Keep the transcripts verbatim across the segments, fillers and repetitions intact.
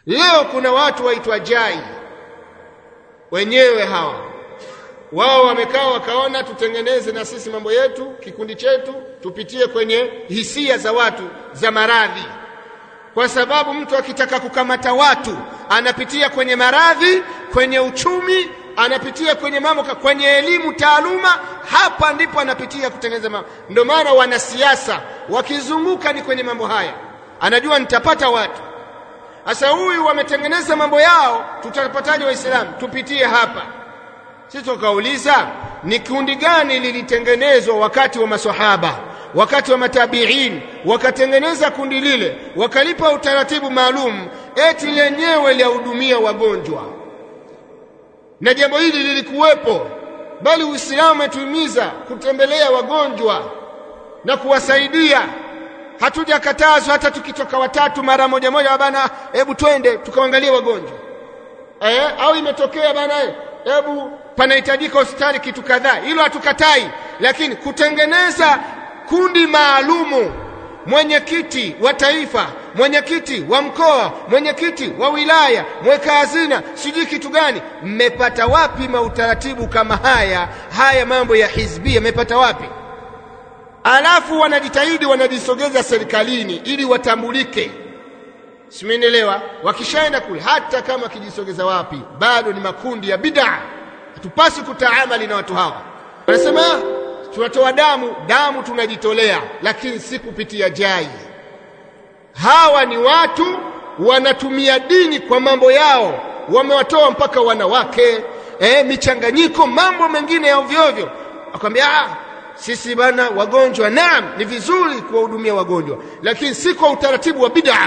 Leo kuna watu waitwa jai wenyewe hawa, wao wamekaa wakaona tutengeneze na sisi mambo yetu, kikundi chetu, tupitie kwenye hisia za watu za maradhi. Kwa sababu mtu akitaka kukamata watu anapitia kwenye maradhi, kwenye uchumi, anapitia kwenye mambo, kwenye elimu, taaluma, hapa ndipo anapitia kutengeneza mambo. Ndio maana wanasiasa wakizunguka ni kwenye mambo haya, anajua nitapata watu. Sasa huyu wametengeneza mambo yao, tutapataje Waislamu? Tupitie hapa. Sisi tukauliza ni kundi gani lilitengenezwa wakati wa maswahaba, wakati wa matabiin, wakatengeneza kundi lile, wakalipa utaratibu maalum, eti lenyewe liahudumia wagonjwa. Na jambo hili lilikuwepo, bali Uislamu umetuhimiza kutembelea wagonjwa na kuwasaidia. Hatujakatazwa hata tukitoka watatu mara moja moja, bana hebu twende tukaangalie wagonjwa. Eh, au imetokea bana hebu panahitajika hospitali kitu kadhaa, hilo hatukatai. Lakini kutengeneza kundi maalumu, mwenyekiti wa taifa, mwenyekiti wa mkoa, mwenyekiti wa wilaya, mweka hazina, sijui kitu gani, mmepata wapi mautaratibu kama haya? Haya mambo ya hizbia mmepata wapi? Alafu wanajitahidi wanajisogeza serikalini ili watambulike. Simenielewa? Wakishaenda kule, hata kama kijisogeza wapi, bado ni makundi ya bid'a. Hatupasi kutaamali na watu hawa. Wanasema tunatoa damu, damu tunajitolea, lakini si kupitia jai. Hawa ni watu wanatumia dini kwa mambo yao, wamewatoa mpaka wanawake, eh, michanganyiko, mambo mengine ya ovyo ovyo. Akwambia ah, sisi bana wagonjwa, naam, ni vizuri kuwahudumia wagonjwa, lakini si kwa utaratibu wa bid'a.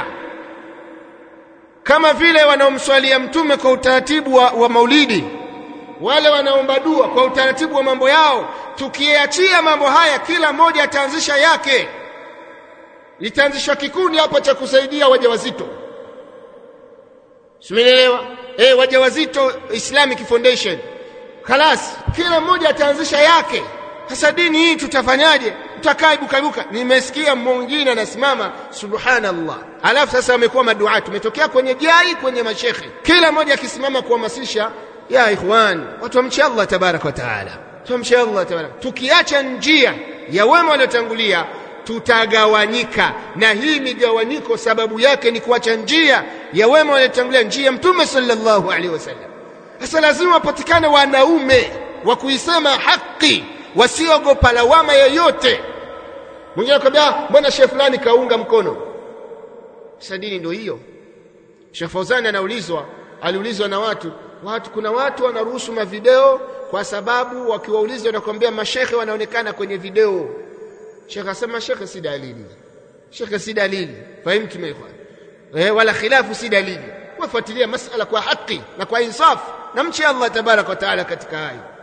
Kama vile wanaomswalia mtume kwa utaratibu wa, wa maulidi, wale wanaomba dua kwa utaratibu wa mambo yao. Tukiachia mambo haya, kila mmoja ataanzisha yake. Itaanzishwa kikundi hapa cha kusaidia wajawazito, simeelewa? Eh, wajawazito Islamic Foundation. Khalas, kila mmoja ataanzisha yake. Sasa dini hii tutafanyaje? Tutakaa ibuka ibuka. Nimesikia mwingine anasimama, subhanallah. Alafu sasa wamekuwa maduaa, tumetokea kwenye jai, kwenye mashekhi, kila mmoja akisimama kuhamasisha. Ya ikhwan, watu wamche Allah tabarak wa taala, tumche Allah tabarak. Tukiacha njia ya wema waliotangulia, tutagawanyika, na hii migawanyiko sababu yake ni kuacha njia ya wema waliotangulia, njia Mtume sallallahu alaihi wasallam. Sasa lazima wapatikane wanaume wa kuisema haki, wasiogopa lawama yoyote. Mwingine akwambia mbona Sheikh fulani kaunga mkono? Sasa dini ndio hiyo. Sheikh Fauzani anaulizwa, aliulizwa na watu, watu kuna watu wanaruhusu mavideo kwa sababu wakiwaulizwa wanakuambia mashekhe wanaonekana kwenye video. Sheikh asema shekhe si dalili. Shekhe si dalili. Fahimu kimeikwa. Eh, wala khilafu si dalili. Wafuatilia masala kwa haki na kwa insafu, na mche Allah tabarak wa taala katika hayo.